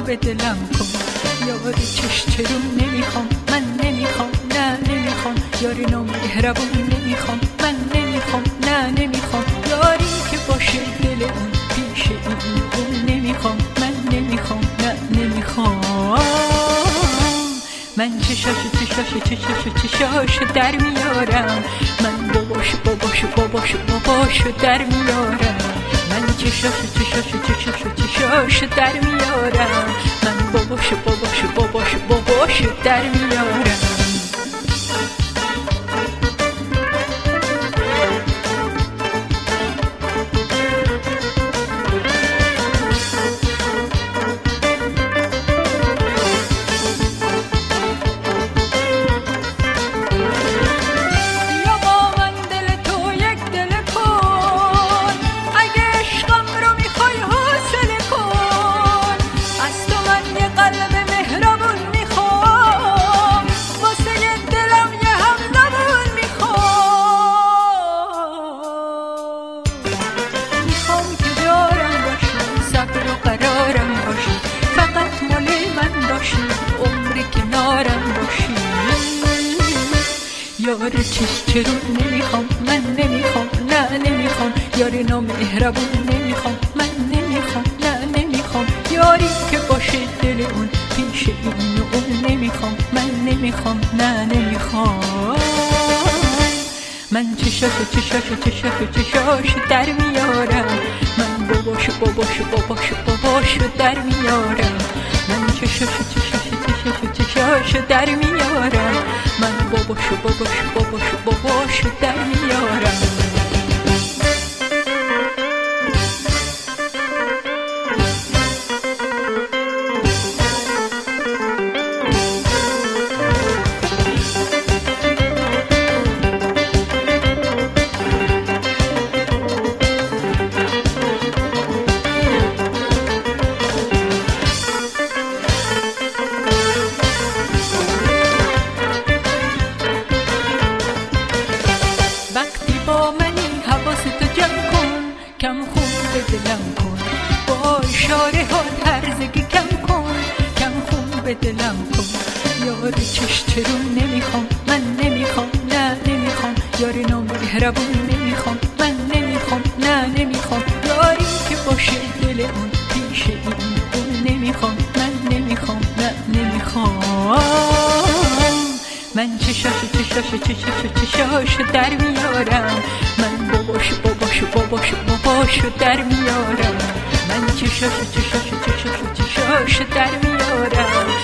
به دلم کن. یار چشترون نمیخوام، من نمیخوام، نه نمیخوام. یاری نامهربون نمیخوام، من نمیخوام، نه نمیخوام. یاری که باشه دل اون پیش این نمیخوام، من نمیخوام، نه نمیخوام. من چشاشو در میارم، من باباشو در میارم. من چشاشو در میارم، من باباشو در میارم. عمری کنارم باشی. یار چشترون نمیخوام، من نمیخوام، نه نمیخوام. یاری نامهربون نمیخوام، من نمیخوام، نه نمیخوام. یاری که باشه دل اون پیش این اون نمیخوام، من نمیخوام، نه نمیخوام. من چشاشو در میارم، من باباشو در میارم. من چشاشو در میارم، من باباشو در میارم. کم خون به دلم کن، با اشاره ها هرزگی کم کن. کم خون به دلم کن. یار چشترون نمیخوام، من نمیخوام، نه نمیخوام. یاری نامهربون نمیخوام، من نمیخوام، نه نمیخوام. یاری که باشه دل اون پیش این اون نمیخوام، من نمیخوام، نه نمیخوام. من چشاشو در میارم، من باباشو در میارم. من چشاشو در میارم،